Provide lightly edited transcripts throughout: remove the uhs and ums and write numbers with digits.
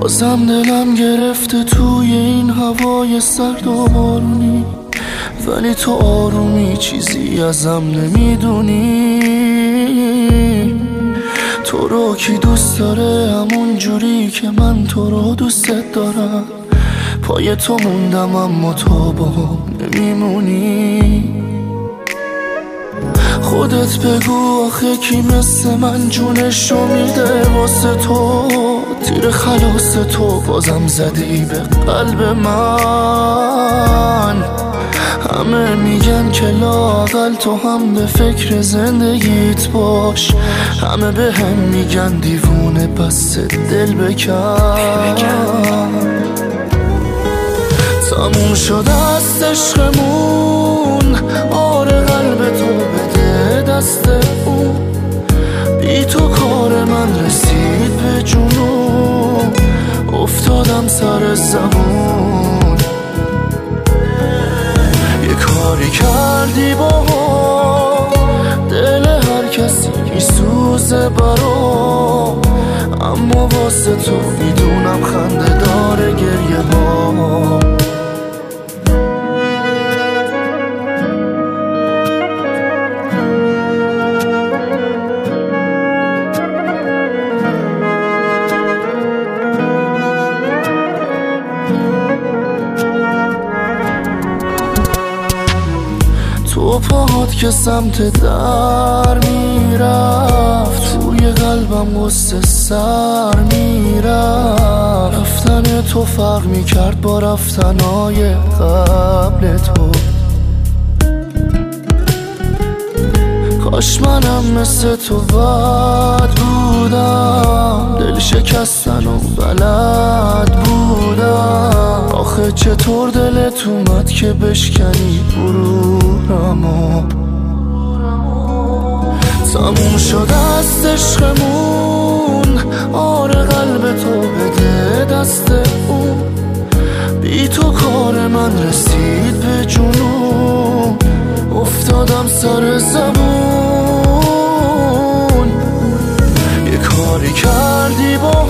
بازم دلم گرفته توی این هوای سرد و بارونی، ولی تو آرومی چیزی ازم نمیدونی. تو رو کی دوست داره همون جوری که من تو رو دوست دارم؟ پای تو موندم اما تو با هم نمیمونی. خودت بگو آخه کی مثل من جونشو میده واسه تو؟ تیر خلاص تو بازم زدی به قلب من. همه میگن که لااقل تو هم به فکر زندگیت باش، همه به هم میگن دیوونه پس دل بکن. تموم شده است عشقمون، آره قلب تو بده دست اون. بی تو کار من رسید به جنون، افتادم سر زمون. یه کاری کردی با دل هر کسی میسوزه برام، اما واسه تو میدونم خنده داره گریه ها. تو پاهات که سمت در میرفت، توی قلبم غصه سر میرفت. رفتن تو فرق میکرد با رفتنهای قبل تو. کاش منم مثل تو بد بودم، دل شکستن و بلد بودم. آخه چطور دلت اومد که بشکنی غرورمو؟ تموم شده است عشقمون، آره قلب تو بده دست اون. بی تو کار من رسید به جنون، افتادم سر زمون. یه کاری کردی با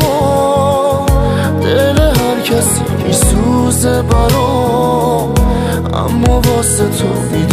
دل هر کسی میسوزه برام، اما واسه تو